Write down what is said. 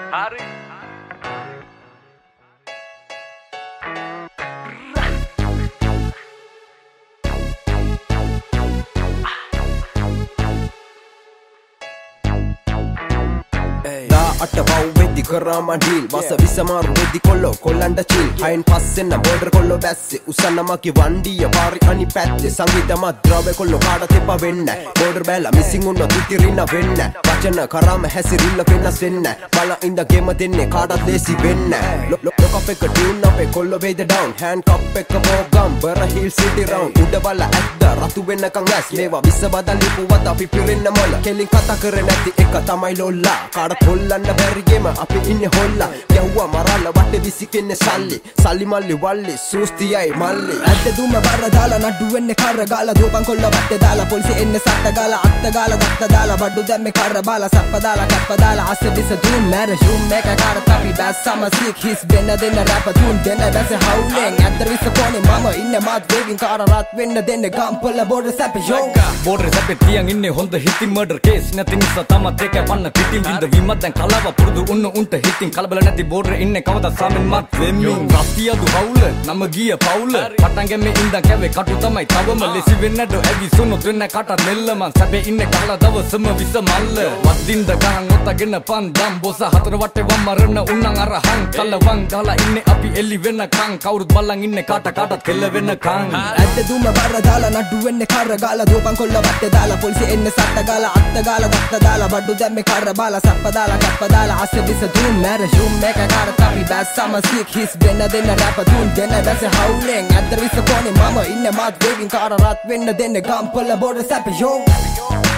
Hari. අට පව් වෙද්දි කරාම ඩීල් වස විසමාරු වෙද්දි කොල්ලෝ කොල්ලන්ට චිල් හයින් පස්සෙන්න බෝඩර් කොල්ලෝ බැස්සේ උසන්න මගේ වණ්ඩිය පාරි අනි පැත්තේ සංගීතම ද්‍රව්‍ය කොල්ලෝ කාටත් එපා වෙන්න බෝඩර් බැලලා මිසින් උන්න තිතිරින්න වෙන්න වචන කරාම හැසිරිල්ල වෙනස් වෙන්න බල ඉඳ ගෙම දෙන්නේ කාටත් ලේසි වෙන්න ලොක එක ටියුන් අපේ කොල්ලෝ වේද ඩවුන් හෑන්ඩ් කප් එක බෝගම් බර හිල් සිටි රවුන්ඩ් උඩ බල ඇද්ද රතු වෙන්නකන් ඇස් මේවා විස බදල් ලිපුවත් අපි පිරෙන්න මොල කෙලින් කතා කරේ නැති එක තමයි ලොල්ලා කාටත් හොල්ලන්න බැරිගෙම අපි ඉන්නේ හොල්ලා යව්වා මරලා වටේ විසිකෙන්නේ සල්ලි මල්ලි වල්ලි සූස්තියයි මල්ලි ඇද්ද දුම බර දාලා නඩු වෙන්නේ කර ගාලා දුවපන් කොල්ල වටේ දාලා පොලිසිය එන්නේ සත්ත ගාලා අත්ත ගාලා දත්ත දාලා බඩු දැම්මේ කර බාලා සප්ප දාලා කප්ප දාලා අස්සේ දිස දුන් මැර ෂූම් මේක කාට අපි බැස් සම සික් හිස් දෙන්න රැප දුන් දෙන්න බැස හවුලෙන් ඇද්ද විස කොනේ මම ඉන්නේ මාත් වේගින් කාර රත් වෙන්න දෙන්නේ ගම්පොළ බෝඩර් සැපේ යෝ බෝඩර් සැපේ තියන් ඉන්නේ හොඳ හිටි මර්ඩර් කේස් නැති නිසා තමත් ඒක පන්න පිටින් විඳ විමත් දැන් කලාව පුරුදු උන්ට හිටින් කලබල නැති බෝඩර් ඉන්නේ කවදා සාමෙන් මත් වෙමින් රස්තියදු හවුල නම ගිය පවුල පටන් ගැම්මේ ඉඳන් කැවේ කටු තමයි තවම ලෙසි වෙන්නද ඇවිසුනොත් වෙන්න කට නෙල්ල මං සැපේ ඉන්නේ කලා දවසම විස මල්ල වදින්ද ගහන් ඔතගෙන පන්දම් බොස හතර වටේ වම් මරන උන්නන් අරහන් කලවං ගහලා ඉන්නේ අපි එලි වෙනකන් කවුරුත් බලන් ඉන්නේ කාටත් කෙල්ල වෙනකන් ඇද්ද දුම බර දාලා නඩු වෙන්නේ කර ගාලා දුවපන් කොල්ල වටේ දාලා පොලිසිය එන්නේ සත්ත ගාලා අත්ත ගාලා දත්ත දාලා බඩු දැම්මේ කර බාලා සප්ප දාලා කප්ප දාලා අස්සේ දිස දුන් මැර ෂූම් මේක කාට අපි බැස් සම සික් හිස් දෙන්න රැප දුන් දෙන්න බැස හවුලෙන් ඇද්ද විස කොනේ මම ඉන්නේ මාත් වේගින් කාර රත් වෙන්න දෙන්නේ ගම්පොළ බෝඩර් සැපේ යෝ